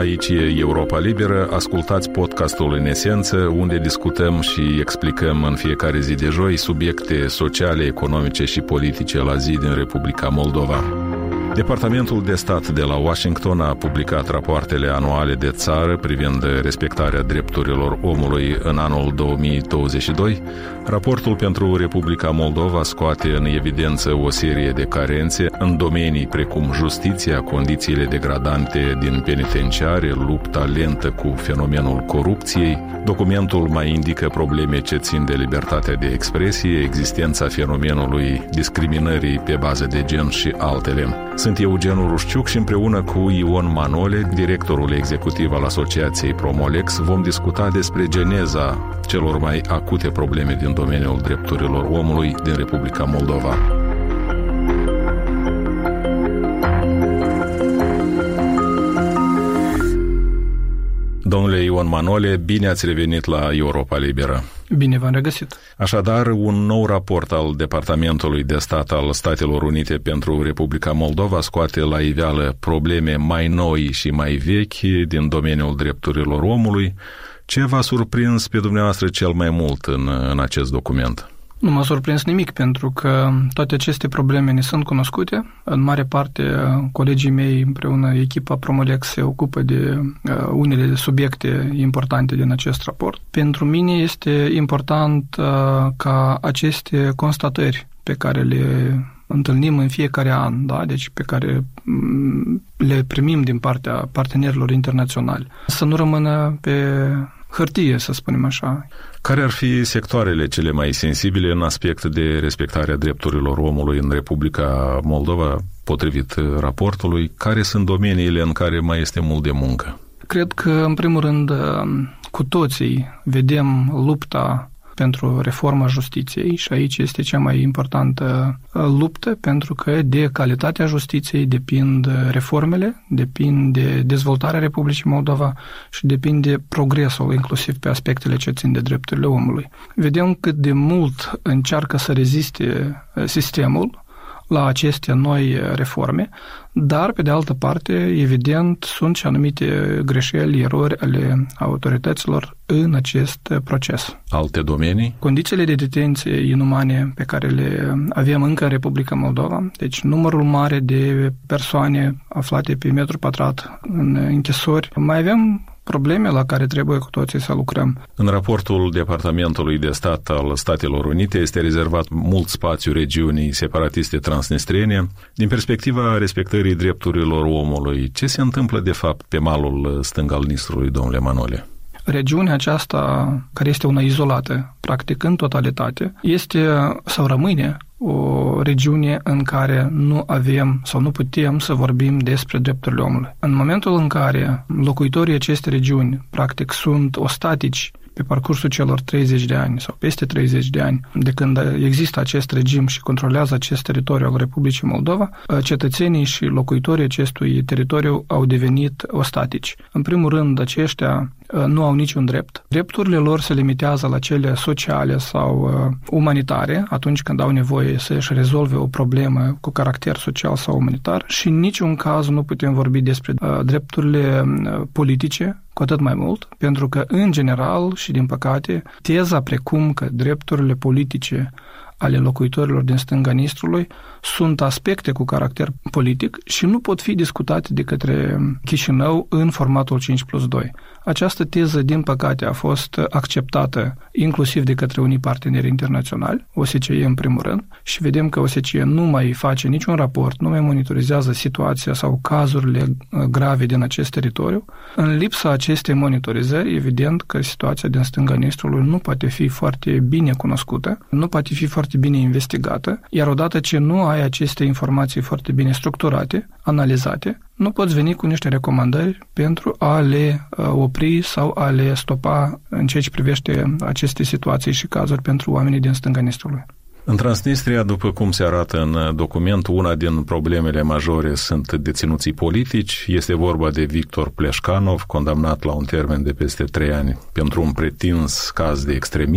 aici e Europa Liberă, ascultați podcastul În Esență, unde discutăm și explicăm în fiecare zi de joi subiecte sociale, economice și politice la zi din Republica Moldova. Departamentul de stat de la Washington a publicat rapoartele anuale de țară privind respectarea drepturilor omului în anul 2022. Raportul pentru Republica Moldova scoate în evidență o serie de carențe în domenii precum justiția, condițiile degradante din penitenciare, lupta lentă cu fenomenul corupției. Documentul mai indică probleme ce țin de libertatea de expresie, existența fenomenului discriminării pe bază de gen și altele. Sunt Eugen Rușciuc și împreună cu Ion Manole, directorul executiv al Asociației Promolex, vom discuta despre geneza celor mai acute probleme din domeniul drepturilor omului din Republica Moldova. Domnule Ion Manole, bine ați revenit la Europa Liberă. Bine v-am regăsit. Așadar, un nou raport al Departamentului de Stat al Statelor Unite pentru Republica Moldova scoate la iveală probleme mai noi și mai vechi din domeniul drepturilor omului. Ce v-a surprins pe dumneavoastră cel mai mult în acest document? Nu m-a surprins nimic, pentru că toate aceste probleme ne sunt cunoscute. În mare parte, colegii mei, împreună echipa Promolex, se ocupă de unele subiecte importante din acest raport. Pentru mine este important ca aceste constatări pe care le întâlnim în fiecare an, da? Deci pe care le primim din partea partenerilor internaționali, să nu rămână pe hârtie, să spunem așa. Care ar fi sectoarele cele mai sensibile în aspect de respectarea drepturilor omului în Republica Moldova, potrivit raportului? Care sunt domeniile în care mai este mult de muncă? Cred că, în primul rând, cu toții vedem lupta pentru reforma justiției și aici este cea mai importantă luptă, pentru că de calitatea justiției depind reformele, depinde dezvoltarea Republicii Moldova și depinde progresul, inclusiv pe aspectele ce țin de drepturile omului. Vedem cât de mult încearcă să reziste sistemul la aceste noi reforme, dar, pe de altă parte, evident, sunt și anumite greșeli, erori ale autorităților în acest proces. Alte domenii? Condițiile de detenție inumane pe care le avem încă în Republica Moldova, deci numărul mare de persoane aflate pe metru pătrat în închisori. Mai avem probleme la care trebuie cu toții să lucrăm. În raportul Departamentului de Stat al Statelor Unite este rezervat mult spațiu regiunii separatiste transnistrene. Din perspectiva respectării drepturilor omului, ce se întâmplă de fapt pe malul stâng al Nistrului, domnule Manole? Regiunea aceasta, care este una izolată, practic în totalitate, este sau rămâne o regiune în care nu avem sau nu putem să vorbim despre drepturile omului. În momentul în care locuitorii acestei regiuni, practic, sunt ostatici pe parcursul celor 30 de ani sau peste 30 de ani de când există acest regim și controlează acest teritoriu al Republicii Moldova, cetățenii și locuitorii acestui teritoriu au devenit ostatici. În primul rând, aceștia nu au niciun drept. Drepturile lor se limitează la cele sociale sau umanitare, atunci când au nevoie să-și rezolve o problemă cu caracter social sau umanitar, și în niciun caz nu putem vorbi despre drepturile politice, cu atât mai mult, pentru că, în general și din păcate, teza precum că drepturile politice ale locuitorilor din stânga Nistrului sunt aspecte cu caracter politic și nu pot fi discutate de către Chișinău în formatul 5+2. Această teză, din păcate, a fost acceptată inclusiv de către unii parteneri internaționali, OSCE în primul rând, și vedem că OSCE nu mai face niciun raport, nu mai monitorizează situația sau cazurile grave din acest teritoriu. În lipsa acestei monitorizări, evident că situația din stânga Nistrului nu poate fi foarte bine cunoscută, nu poate fi foarte bine investigată, iar odată ce nu ai aceste informații foarte bine structurate, analizate, nu poți veni cu niște recomandări pentru a le opri sau a le stopa în ceea ce privește aceste situații și cazuri pentru oamenii din stânga Nistrului. În Transnistria, după cum se arată în document, una din problemele majore sunt deținuții politici. Este vorba de Victor Pleșcanov, condamnat la un termen de peste 3 ani pentru un pretins caz de extremism.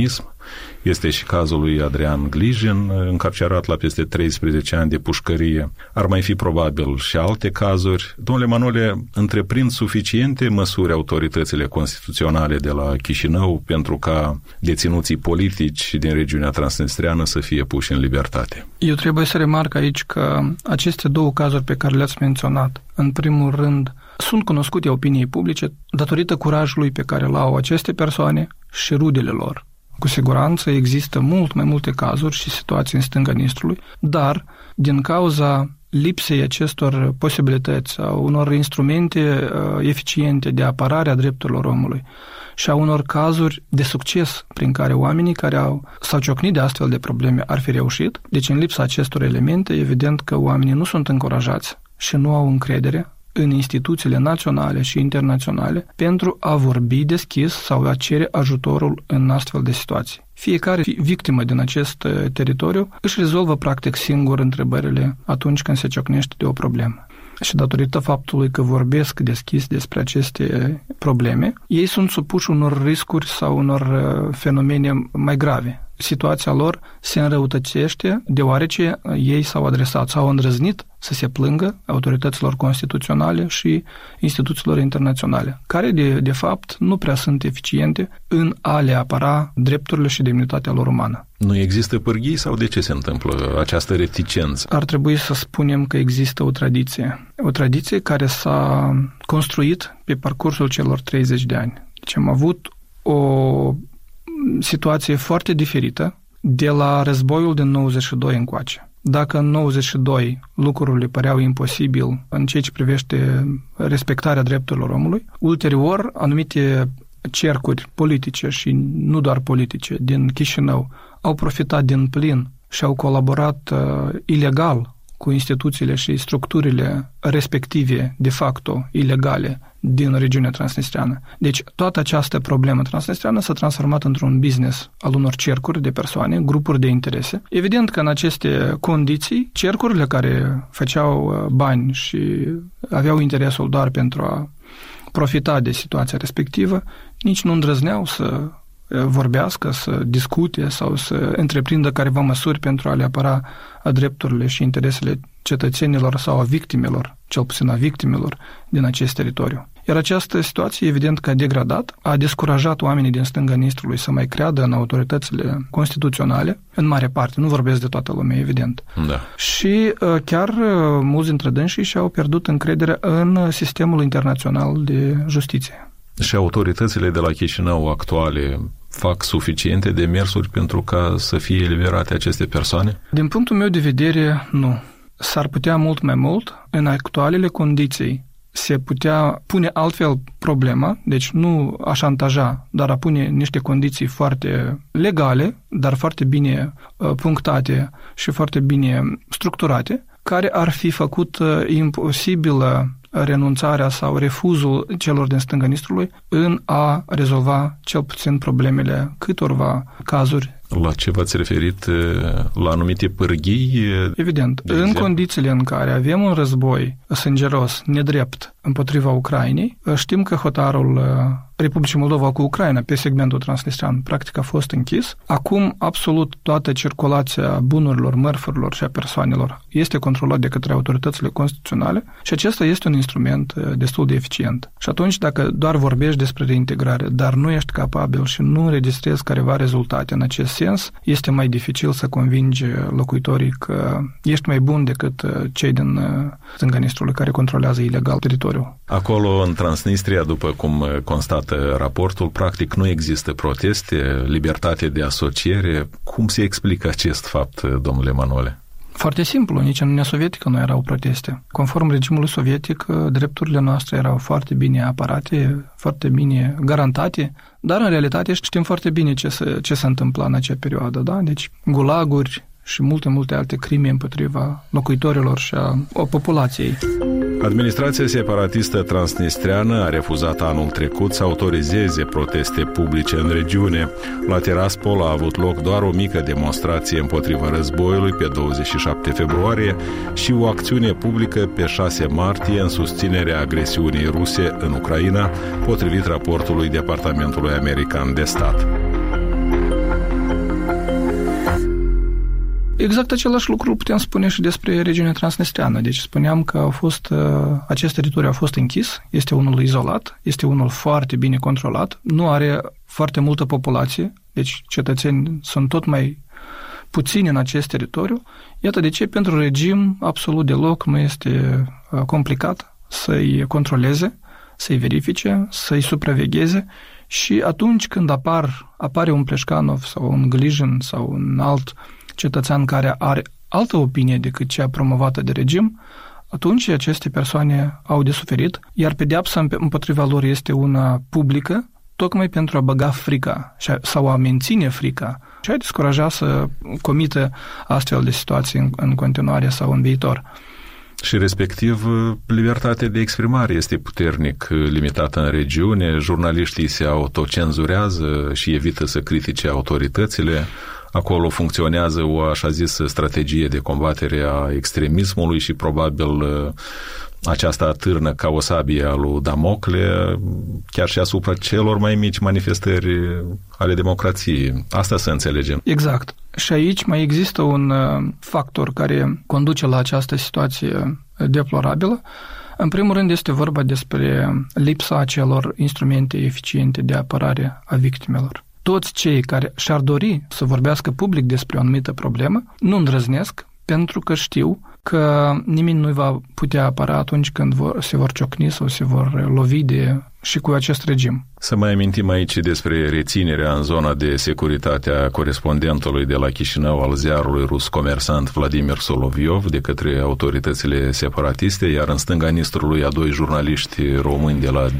Este și cazul lui Adrian Glijin, încarcerat la peste 13 ani de pușcărie. Ar mai fi probabil și alte cazuri. Domnule Manole, întreprind suficiente măsuri autoritățile constituționale de la Chișinău pentru ca deținuții politici din regiunea transnistreană să fie puși în libertate? Eu trebuie să remarc aici că aceste două cazuri pe care le-ați menționat, în primul rând, sunt cunoscute opiniei publice datorită curajului pe care l-au aceste persoane și rudele lor. Cu siguranță există mult mai multe cazuri și situații în stânga Nistrului, dar din cauza lipsei acestor posibilități sau unor instrumente eficiente de apărare a drepturilor omului și a unor cazuri de succes prin care oamenii care s-au ciocnit de astfel de probleme ar fi reușit, deci în lipsa acestor elemente, evident că oamenii nu sunt încurajați și nu au încredere în instituțiile naționale și internaționale pentru a vorbi deschis sau a cere ajutorul în astfel de situații. Fiecare victimă din acest teritoriu își rezolvă practic singur întrebările atunci când se ciocnește de o problemă. Și datorită faptului că vorbesc deschis despre aceste probleme, ei sunt supuși unor riscuri sau unor fenomene mai grave. Situația lor se înrăutățește deoarece ei s-au adresat, s-au îndrăznit să se plângă autorităților constituționale și instituțiilor internaționale, care de fapt nu prea sunt eficiente în a le apăra drepturile și demnitatea lor umană. Nu există pârghii sau de ce se întâmplă această reticență? Ar trebui să spunem că există o tradiție care s-a construit pe parcursul celor 30 de ani. Deci am avut o situație foarte diferită de la războiul din 92 încoace. Dacă în 92 lucrurile păreau imposibil în ceea ce privește respectarea drepturilor omului, ulterior anumite cercuri politice și nu doar politice din Chișinău au profitat din plin și au colaborat ilegal cu instituțiile și structurile respective, de facto, ilegale din regiunea transnistreană. Deci, toată această problemă transnistreană s-a transformat într-un business al unor cercuri de persoane, grupuri de interese. Evident că în aceste condiții, cercurile care făceau bani și aveau interesul doar pentru a profita de situația respectivă, nici nu îndrăzneau să vorbească, să discute sau să întreprindă careva măsuri pentru a le apăra drepturile și interesele cetățenilor sau a victimelor, cel puțin a victimelor din acest teritoriu. Iar această situație, evident că a degradat, a descurajat oamenii din stânga Nistrului să mai creadă în autoritățile constituționale, în mare parte, nu vorbesc de toată lumea, evident. Da. Și chiar mulți dintre dânsii și-au pierdut încrederea în sistemul internațional de justiție. Și autoritățile de la Chișinău actuale fac suficiente demersuri pentru ca să fie eliberate aceste persoane? Din punctul meu de vedere, nu. S-ar putea mult mai mult. În actualele condiții se putea pune altfel problema, deci nu a șantaja, dar a pune niște condiții foarte legale, dar foarte bine punctate și foarte bine structurate, care ar fi făcut imposibilă renunțarea sau refuzul celor din stânga Nistrului în a rezolva cel puțin problemele câtorva cazuri. La ce v-ați referit? La anumite pârghii? Evident. În condițiile în care avem un război sângeros, nedrept, împotriva Ucrainei, știm că hotarul Republicii Moldova cu Ucraina pe segmentul transnistrean practic a fost închis. Acum absolut toată circulația bunurilor, mărfurilor și a persoanelor este controlat de către autoritățile constituționale și acesta este un instrument destul de eficient. Și atunci dacă doar vorbești despre reintegrare, dar nu ești capabil și nu înregistrezi careva rezultate în acest sens, este mai dificil să convingi locuitorii că ești mai bun decât cei din stânga Nistrului care controlează ilegal teritoriul. Acolo, în Transnistria, după cum constată raportul, practic nu există proteste, libertate de asociere. Cum se explică acest fapt, domnule Manole? Foarte simplu, nici în Uniunea Sovietică nu erau proteste. Conform regimului sovietic, drepturile noastre erau foarte bine apărate, foarte bine garantate, dar în realitate știm foarte bine ce se întâmpla în acea perioadă, da? Deci gulaguri și multe alte crime împotriva locuitorilor și a populației. Administrația separatistă transnistreană a refuzat anul trecut să autorizeze proteste publice în regiune. La Tiraspol a avut loc doar o mică demonstrație împotriva războiului pe 27 februarie și o acțiune publică pe 6 martie în susținerea agresiunii ruse în Ucraina, potrivit raportului Departamentului American de Stat. Exact același lucru putem spune și despre regiunea transnistreană. Deci spuneam că acest teritoriu a fost închis, este unul izolat, este unul foarte bine controlat, nu are foarte multă populație, deci cetățeni sunt tot mai puțini în acest teritoriu. Iată de ce pentru regim absolut deloc nu este complicat să-i controleze, să-i verifice, să-i supravegheze și atunci când apare un Pleșcanov sau un Glijin sau un alt cetățean care are altă opinie decât cea promovată de regim, atunci aceste persoane au de suferit, iar pedeapsa împotriva lor este una publică, tocmai pentru a băga frica sau a menține frica și a descuraja să comită astfel de situații în continuare sau în viitor. Și respectiv, libertatea de exprimare este puternic limitată în regiune, jurnaliștii se autocenzurează și evită să critique autoritățile. Acolo funcționează o așa zisă strategie de combatere a extremismului și probabil aceasta atârnă ca o sabie a lui Damocle chiar și asupra celor mai mici manifestări ale democrației. Asta să înțelegem. Exact. Și aici mai există un factor care conduce la această situație deplorabilă. În primul rând este vorba despre lipsa acelor instrumente eficiente de apărare a victimelor. Toți cei care și-ar dori să vorbească public despre o anumită problemă nu îndrăznesc pentru că știu că nimeni nu va putea apăra atunci când se vor ciocni sau se vor lovi și cu acest regim. Să mai amintim aici despre reținerea în zona de securitate a corespondentului de la Chișinău al ziarului rus Comersant Vladimir Soloviov de către autoritățile separatiste, iar în stânga Nistrului a doi jurnaliști români de la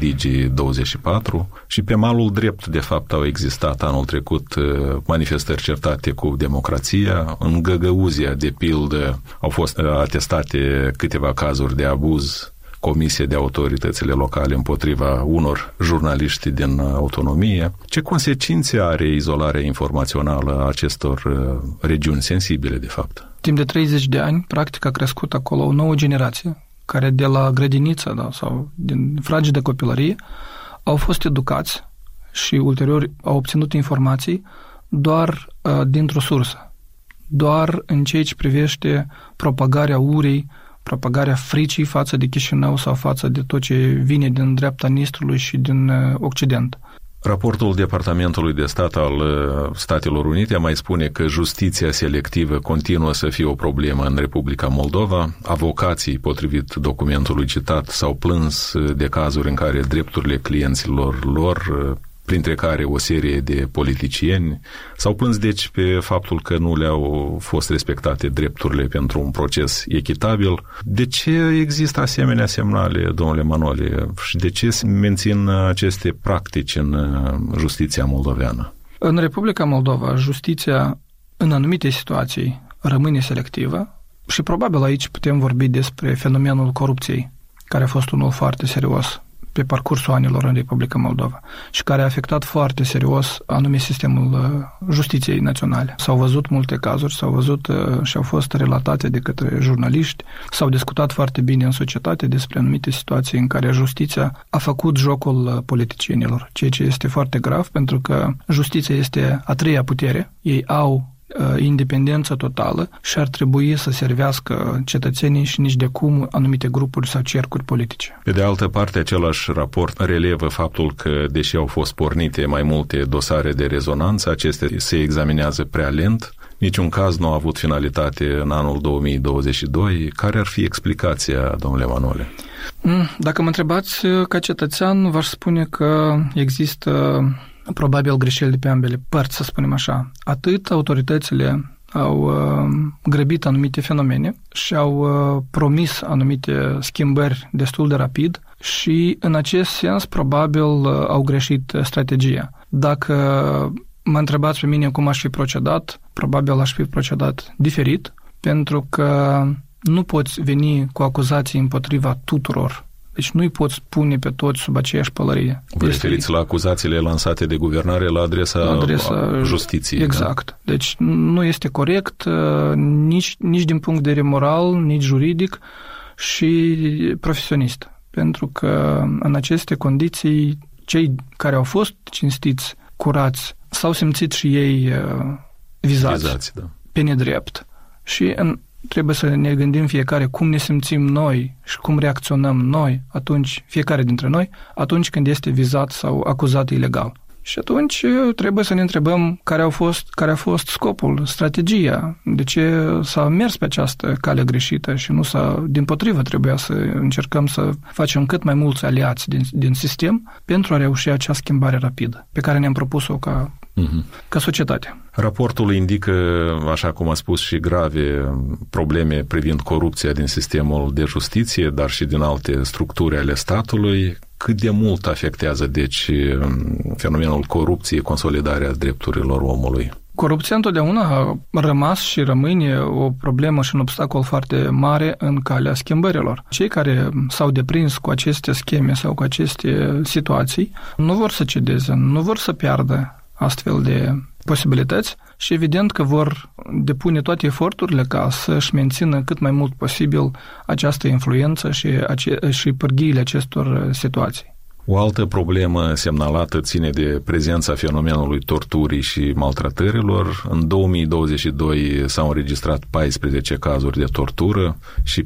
Digi24 și pe malul drept, de fapt, au existat anul trecut manifestări certate cu democrația. În Găgăuzia, de pildă, au fost atestate câteva cazuri de abuz comise de autoritățile locale împotriva unor jurnaliști din autonomie. Ce consecințe are izolarea informațională a acestor regiuni sensibile, de fapt? Timp de 30 de ani, practic, a crescut acolo o nouă generație care de la grădiniță sau din fragedă copilărie au fost educați și ulterior au obținut informații doar dintr-o sursă, doar în ceea ce privește propagarea urii, propagarea fricii față de Chișinău sau față de tot ce vine din dreapta Nistrului și din Occident. Raportul Departamentului de Stat al Statelor Unite mai spune că justiția selectivă continuă să fie o problemă în Republica Moldova. Avocații, potrivit documentului citat, s-au plâns de cazuri în care drepturile clienților lor, printre care o serie de politicieni, s-au plâns deci pe faptul că nu le-au fost respectate drepturile pentru un proces echitabil. De ce există asemenea semnale, domnule Manole, și de ce se mențin aceste practici în justiția moldoveană? În Republica Moldova, justiția în anumite situații rămâne selectivă și probabil aici putem vorbi despre fenomenul corupției, care a fost unul foarte serios pe parcursul anilor în Republica Moldova și care a afectat foarte serios anume sistemul justiției naționale. S-au văzut multe cazuri, s-au văzut și au fost relatate de către jurnaliști, s-au discutat foarte bine în societate despre anumite situații în care justiția a făcut jocul politicienilor, ceea ce este foarte grav pentru că justiția este a treia putere, ei au independență totală și ar trebui să servească cetățenii și nici de cum anumite grupuri sau cercuri politice. Pe de altă parte, același raport relevă faptul că, deși au fost pornite mai multe dosare de rezonanță, acestea se examinează prea lent. Niciun caz nu a avut finalitate în anul 2022. Care ar fi explicația, domnule Manole? Dacă mă întrebați ca cetățean, v-aș spune că există probabil greșeli de pe ambele părți, să spunem așa. Atât autoritățile au grăbit anumite fenomene și au promis anumite schimbări destul de rapid și în acest sens probabil au greșit strategia. Dacă mă întrebați pe mine cum aș fi procedat, probabil aș fi procedat diferit, pentru că nu poți veni cu acuzații împotriva tuturor. Deci nu îi poți pune pe toți sub aceeași pălărie. Vă referiți la acuzațiile lansate de guvernare la adresa justiției. Exact. Da? Deci nu este corect nici din punct de vedere moral, nici juridic și profesionist. Pentru că în aceste condiții cei care au fost cinstiți, curați, s-au simțit și ei vizați da. Pe nedrept și trebuie să ne gândim fiecare cum ne simțim noi și cum reacționăm noi atunci, fiecare dintre noi, atunci când este vizat sau acuzat ilegal. Și atunci trebuie să ne întrebăm care a fost scopul, strategia, de ce s-a mers pe această cale greșită și dimpotrivă trebuia să încercăm să facem cât mai mulți aliați din sistem pentru a reuși acea schimbare rapidă pe care ne-am propus-o ca societate. Raportul indică, așa cum a spus, și grave probleme privind corupția din sistemul de justiție, dar și din alte structuri ale statului. Cât de mult afectează, deci, fenomenul corupției, consolidarea drepturilor omului? Corupția întotdeauna a rămas și rămâne o problemă și un obstacol foarte mare în calea schimbărilor. Cei care s-au deprins cu aceste scheme sau cu aceste situații nu vor să cedeze, nu vor să piardă astfel de posibilități și evident că vor depune toate eforturile ca să-și mențină cât mai mult posibil această influență și pârghiile acestor situații. O altă problemă semnalată ține de prezența fenomenului torturii și maltratărilor. În 2022 s-au înregistrat 14 cazuri de tortură și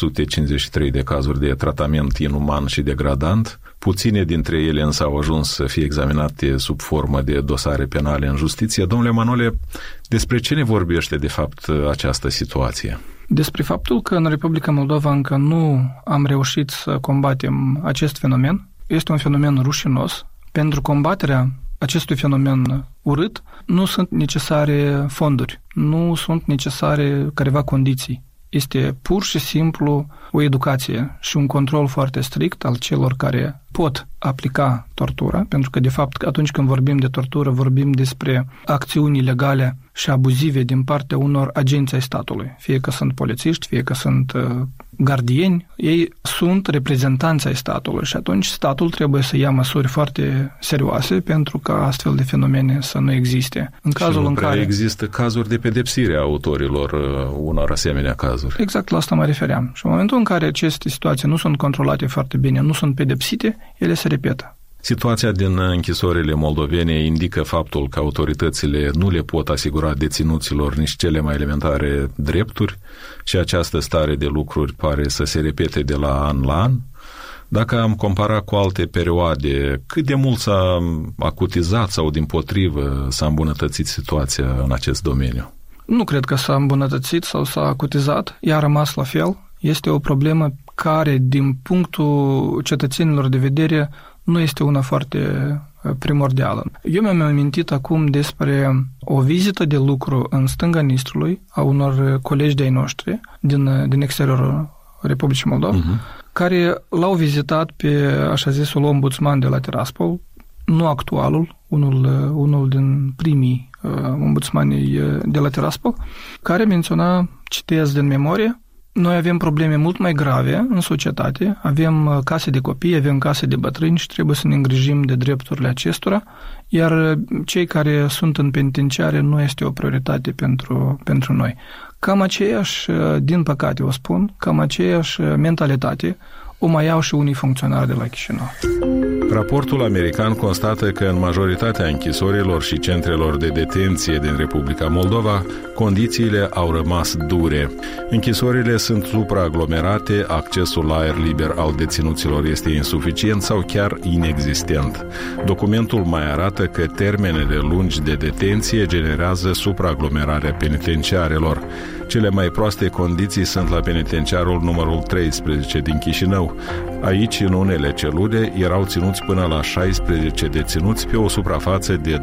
453 de cazuri de tratament inuman și degradant. Puține dintre ele însă au ajuns să fie examinate sub formă de dosare penale în justiție. Domnule Manole, despre ce ne vorbește de fapt această situație? Despre faptul că în Republica Moldova încă nu am reușit să combatem acest fenomen. Este un fenomen rușinos. Pentru combaterea acestui fenomen urât nu sunt necesare fonduri, nu sunt necesare careva condiții. Este pur și simplu o educație și un control foarte strict al celor care pot aplica tortura, pentru că, de fapt, atunci când vorbim de tortură, vorbim despre acțiuni ilegale și abuzive din partea unor agenți ai statului. Fie că sunt polițiști, fie că sunt gardieni, ei sunt reprezentanți ai statului și atunci statul trebuie să ia măsuri foarte serioase pentru ca astfel de fenomene să nu existe. În cazul în care există cazuri de pedepsire a autorilor unor asemenea cazuri. Exact la asta mă refeream. Și în momentul în care aceste situații nu sunt controlate foarte bine, nu sunt pedepsite, ele se repetă. Situația din închisorile moldovene indică faptul că autoritățile nu le pot asigura deținuților nici cele mai elementare drepturi și această stare de lucruri pare să se repete de la an la an. Dacă am comparat cu alte perioade, cât de mult s-a acutizat sau dimpotrivă s-a îmbunătățit situația în acest domeniu? Nu cred că s-a îmbunătățit sau s-a acutizat, ea a rămas la fel. Este o problemă care, din punctul cetățenilor de vedere, nu este una foarte primordială. Eu mi-am amintit acum despre o vizită de lucru în stânga Nistrului a unor colegi de-ai noștri din exteriorul Republicii Moldova, care l-au vizitat pe așa zisul ombudsman de la Tiraspol, nu actualul, unul din primii ombudsmani de la Tiraspol, care menționa, citez din memorie, noi avem probleme mult mai grave în societate, avem case de copii, avem case de bătrâni și trebuie să ne îngrijim de drepturile acestora, iar cei care sunt în penitenciare nu este o prioritate pentru noi. Cam aceeași, din păcate o spun, cam aceeași mentalitate o mai au și unii funcționari de la Chișinău. Raportul american constată că în majoritatea închisorilor și centrelor de detenție din Republica Moldova, condițiile au rămas dure. Închisorile sunt supraaglomerate, accesul la aer liber al deținuților este insuficient sau chiar inexistent. Documentul mai arată că termenele lungi de detenție generează supraaglomerarea penitenciarelor. Cele mai proaste condiții sunt la penitenciarul numărul 13 din Chișinău. Aici, în unele celule, erau ținuți până la 16 deținuți pe o suprafață de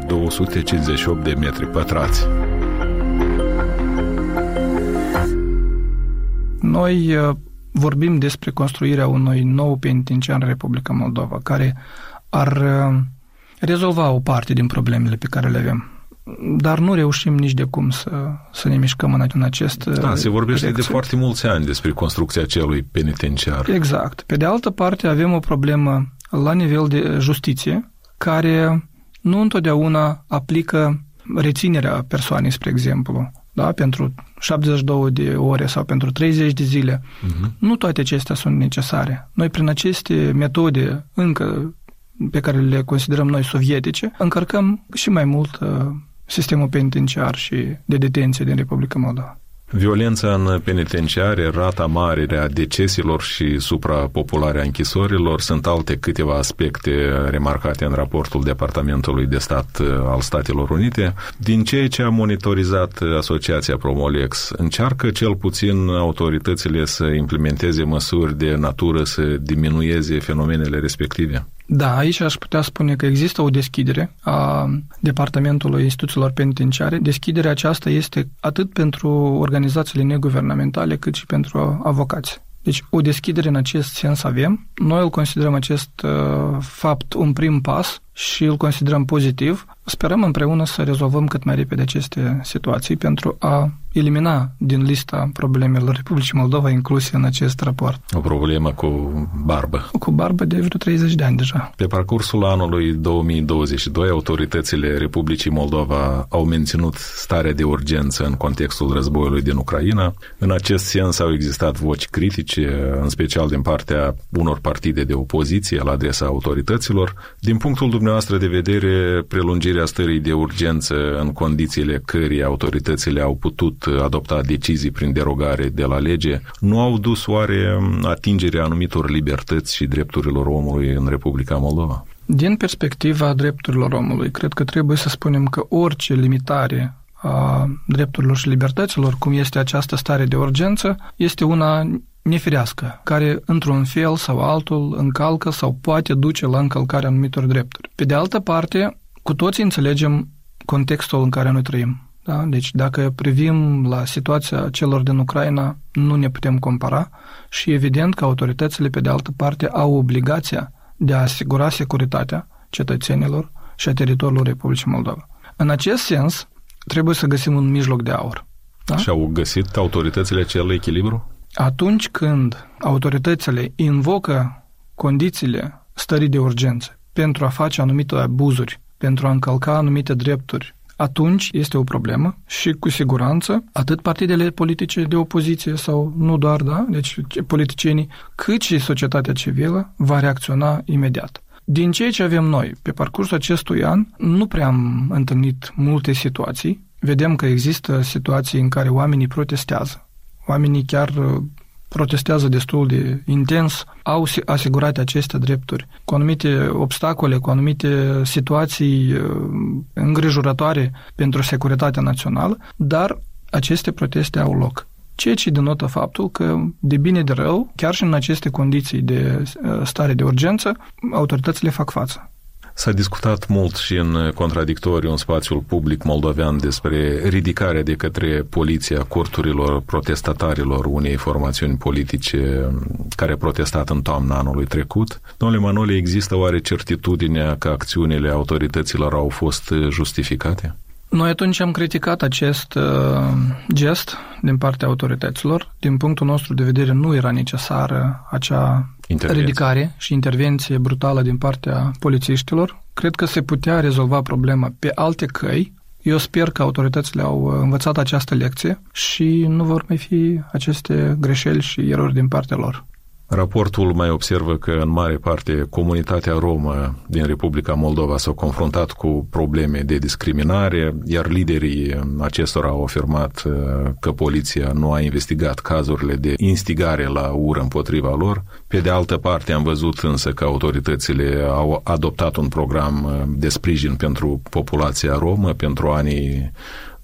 258 de metri pătrați. Noi vorbim despre construirea unui nou penitenciar în Republica Moldova, care ar rezolva o parte din problemele pe care le avem. Dar nu reușim nici de cum să ne mișcăm în acest se vorbește direcție. De foarte mulți ani despre construcția acelui penitenciar. Exact. Pe de altă parte, avem o problemă la nivel de justiție, care nu întotdeauna aplică reținerea persoanei, spre exemplu, da? Pentru 72 de ore sau pentru 30 de zile. Nu toate acestea sunt necesare. Noi, prin aceste metode încă pe care le considerăm noi sovietice, încărcăm și mai mult sistemul penitenciar și de detenție din Republica Moldova. Violența în penitenciare, rata mare a deceselor și suprapopularea închisorilor sunt alte câteva aspecte remarcate în raportul Departamentului de Stat al Statelor Unite. Din ceea ce a monitorizat Asociația Promolex, încearcă cel puțin autoritățile să implementeze măsuri de natură să diminueze fenomenele respective? Da, aici aș putea spune că există o deschidere a Departamentului Instituțiilor Penitenciare. Deschiderea aceasta este atât pentru organizațiile neguvernamentale, cât și pentru avocați. Deci o deschidere în acest sens avem. Noi îl considerăm acest fapt un prim pas și îl considerăm pozitiv. Sperăm împreună să rezolvăm cât mai repede aceste situații pentru a elimina din lista problemelor Republicii Moldova incluse în acest raport. O problemă cu barbă. Cu barbă de vreo 30 de ani deja. Pe parcursul anului 2022, autoritățile Republicii Moldova au menținut starea de urgență în contextul războiului din Ucraina. În acest sens au existat voci critice, în special din partea unor partide de opoziție la adresa autorităților. Din punctul dumneavoastră de vedere, prelungirea stării de urgență în condițiile căreia autoritățile au putut adopta decizii prin derogare de la lege, nu au dus oare atingerea anumitor libertăți și drepturilor omului în Republica Moldova? Din perspectiva drepturilor omului, cred că trebuie să spunem că orice limitare a drepturilor și libertăților, cum este această stare de urgență, este una nefirească, care într-un fel sau altul încalcă sau poate duce la încălcarea anumitor drepturi. Pe de altă parte, cu toții înțelegem contextul în care noi trăim. Da? Deci dacă privim la situația celor din Ucraina, nu ne putem compara și evident că autoritățile, pe de altă parte, au obligația de a asigura securitatea cetățenilor și a teritoriului Republicii Moldova. În acest sens, trebuie să găsim un mijloc de aur. Da? Și au găsit autoritățile acel echilibru? Atunci când autoritățile invocă condițiile stării de urgență pentru a face anumite abuzuri, pentru a încălca anumite drepturi, atunci este o problemă și cu siguranță atât partidele politice de opoziție sau nu doar, da, deci politicienii, cât și societatea civilă va reacționa imediat. Din ceea ce avem noi pe parcursul acestui an, nu prea am întâlnit multe situații. Vedem că există situații în care oamenii protestează. Oamenii chiar protestează destul de intens, au asigurate aceste drepturi cu anumite obstacole, cu anumite situații îngrijorătoare pentru securitatea națională, dar aceste proteste au loc. Ceea ce denotă faptul că, de bine de rău, chiar și în aceste condiții de stare de urgență, autoritățile fac față. S-a discutat mult și în contradictoriu în spațiul public moldovean despre ridicarea de către poliția corturilor protestatarilor unei formațiuni politice care a protestat în toamna anului trecut. Domnule Manole, există oare certitudinea că acțiunile autorităților au fost justificate? Noi atunci am criticat acest gest din partea autorităților. Din punctul nostru de vedere nu era necesară acea ridicare și intervenție brutală din partea polițiștilor. Cred că se putea rezolva problema pe alte căi. Eu sper că autoritățile au învățat această lecție și nu vor mai fi aceste greșeli și erori din partea lor. Raportul mai observă că în mare parte comunitatea romă din Republica Moldova s-a confruntat cu probleme de discriminare, iar liderii acestora au afirmat că poliția nu a investigat cazurile de instigare la ură împotriva lor. Pe de altă parte am văzut însă că autoritățile au adoptat un program de sprijin pentru populația romă pentru anii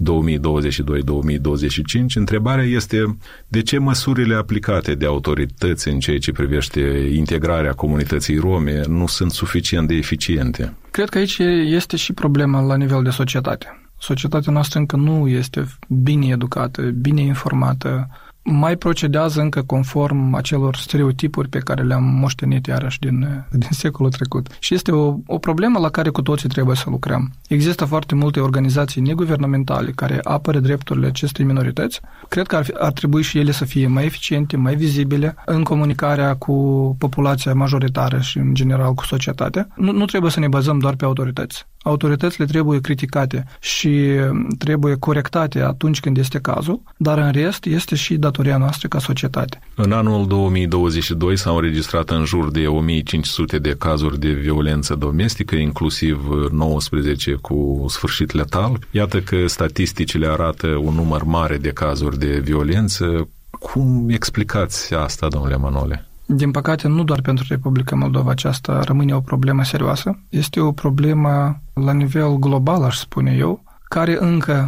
2022-2025. Întrebarea este de ce măsurile aplicate de autorități în ceea ce privește integrarea comunității rome nu sunt suficient de eficiente? Cred că aici este și problema la nivel de societate. Societatea noastră încă nu este bine educată, bine informată, mai procedează încă conform acelor stereotipuri pe care le-am moștenit iarăși din secolul trecut. Și este o problemă la care cu toții trebuie să lucrăm. Există foarte multe organizații neguvernamentale care apără drepturile acestei minorități. Cred că ar trebui și ele să fie mai eficiente, mai vizibile în comunicarea cu populația majoritară și în general cu societatea. Nu trebuie să ne bazăm doar pe autorități. autoritățile trebuie criticate și trebuie corectate atunci când este cazul, dar în rest este și datoria noastră ca societate. În anul 2022 s-au înregistrat în jur de 1500 de cazuri de violență domestică, inclusiv 19 cu sfârșit letal. Iată că statisticile arată un număr mare de cazuri de violență. Cum explicați asta, domnule Manole? Din păcate, nu doar pentru Republica Moldova aceasta rămâne o problemă serioasă. Este o problemă la nivel global, aș spune eu, care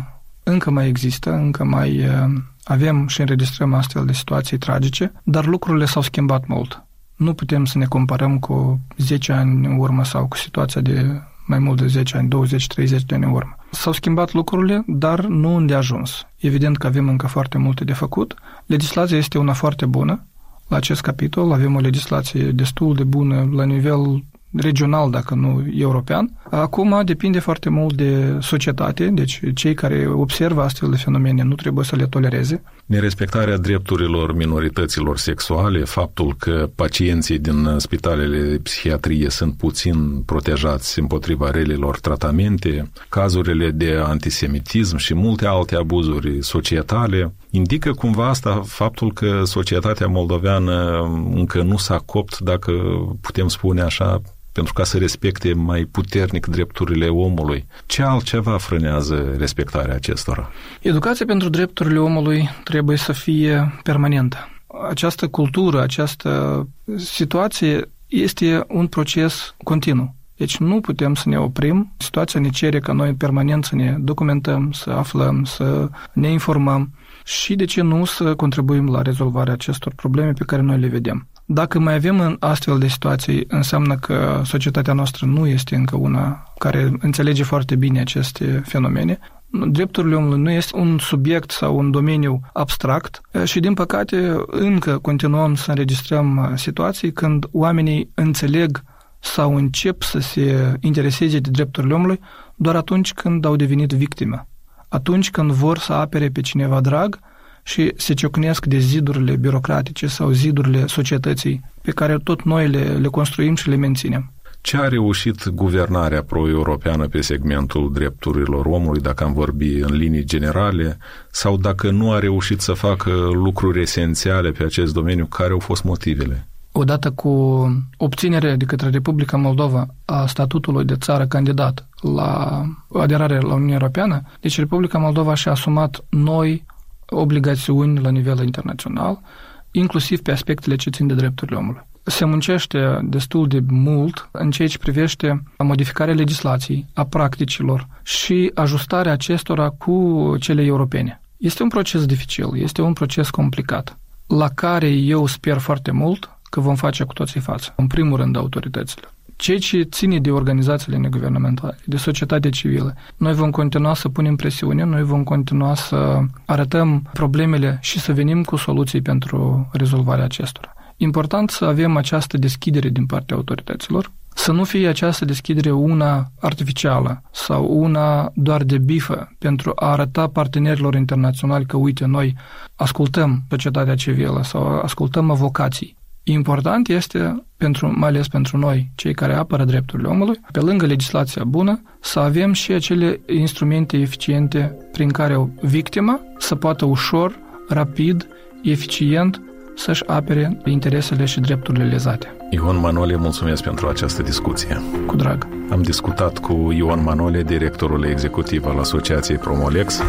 încă mai există, încă mai avem și înregistrăm astfel de situații tragice, dar lucrurile s-au schimbat mult. Nu putem să ne comparăm cu 10 ani în urmă sau cu situația de mai mult de 10 ani, 20-30 de ani în urmă. S-au schimbat lucrurile, dar nu îndeajuns. Evident că avem încă foarte multe de făcut. Legislația este una foarte bună. La acest capitol avem o legislație destul de bună la nivel regional, dacă nu european. Acum depinde foarte mult de societate, deci cei care observă astfel de fenomene nu trebuie să le tolereze. Nerespectarea drepturilor minorităților sexuale, faptul că pacienții din spitalele de psihiatrie sunt puțin protejați împotriva relelor tratamente, cazurile de antisemitism și multe alte abuzuri societale, indică cumva asta faptul că societatea moldoveană încă nu s-a copt, dacă putem spune așa, pentru ca să respecte mai puternic drepturile omului. Ce altceva frânează respectarea acestora? Educația pentru drepturile omului trebuie să fie permanentă. Această cultură, această situație este un proces continuu. Deci nu putem să ne oprim. Situația ne cere ca noi permanent să ne documentăm, să aflăm, să ne informăm și, de ce nu, să contribuim la rezolvarea acestor probleme pe care noi le vedem. Dacă mai avem în astfel de situații, înseamnă că societatea noastră nu este încă una care înțelege foarte bine aceste fenomene. Drepturile omului nu este un subiect sau un domeniu abstract și, din păcate, încă continuăm să înregistrăm situații când oamenii înțeleg sau încep să se intereseze de drepturile omului doar atunci când au devenit victime. Atunci când vor să apere pe cineva drag și se ciocnesc de zidurile birocratice sau zidurile societății pe care tot noi le construim și le menținem. Ce a reușit guvernarea pro-europeană pe segmentul drepturilor omului, dacă am vorbi în linii generale, sau dacă nu a reușit să facă lucruri esențiale pe acest domeniu, care au fost motivele? Odată cu obținerea de către Republica Moldova a statutului de țară candidat la aderare la Uniunea Europeană, deci Republica Moldova și-a asumat noi obligațiuni la nivel internațional, inclusiv pe aspectele ce țin de drepturile omului. Se muncește destul de mult în ceea ce privește modificarea legislației, a practicilor și ajustarea acestora cu cele europene. Este un proces dificil, este un proces complicat, la care eu sper foarte mult că vom face cu toții față. În primul rând, autoritățile. Ceea ce ține de organizațiile neguvernamentale, de societatea civilă. Noi vom continua să punem presiune, noi vom continua să arătăm problemele și să venim cu soluții pentru rezolvarea acestora. Important să avem această deschidere din partea autorităților, să nu fie această deschidere una artificială sau una doar de bifă pentru a arăta partenerilor internaționali că, uite, noi ascultăm societatea civilă sau ascultăm avocații. Important este, mai ales pentru noi, cei care apără drepturile omului, pe lângă legislația bună, să avem și acele instrumente eficiente prin care o victimă să poată ușor, rapid, eficient să-și apere interesele și drepturile lezate. Ion Manole, mulțumesc pentru această discuție. Cu drag. Am discutat cu Ion Manole, directorul executiv al Asociației Promolex.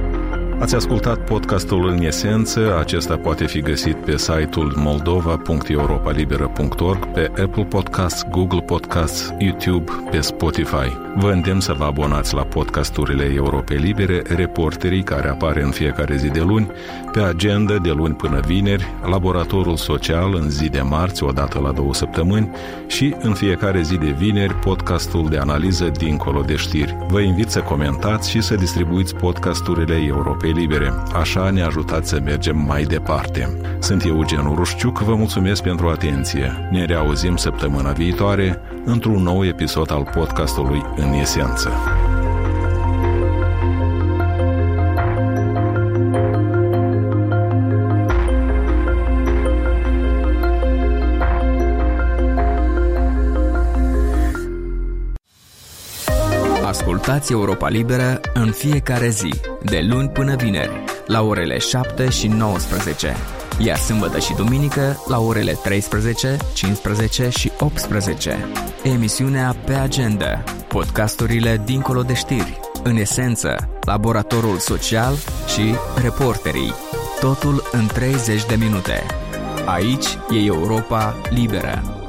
Ați ascultat podcastul În Esență. Acesta poate fi găsit pe site-ul moldova.europalibera.org, pe Apple Podcasts, Google Podcasts, YouTube, pe Spotify. Vă îndemn să vă abonați la podcasturile Europei Libere, Reporterii, care apare în fiecare zi de luni, pe agenda de luni până vineri, Laboratorul Social în zi de marți, o dată la 2 săptămâni, și în fiecare zi de vineri, podcastul de analiză Dincolo de știri. Vă invit să comentați și să distribuiți podcasturile Europei Libere. Așa ne ajutați să mergem mai departe. Sunt Eugen Urușciuc, vă mulțumesc pentru atenție. Ne reauzim săptămâna viitoare într-un nou episod al podcastului În Esență. Ascultați Europa Liberă în fiecare zi, de luni până vineri, la orele 7 și 19, iar sâmbătă și duminică la orele 13, 15 și 18. Emisiunea Pe Agenda, podcasturile dincolo de știri, în esență, laboratorul social și reporterii. Totul în 30 de minute. Aici e Europa Liberă.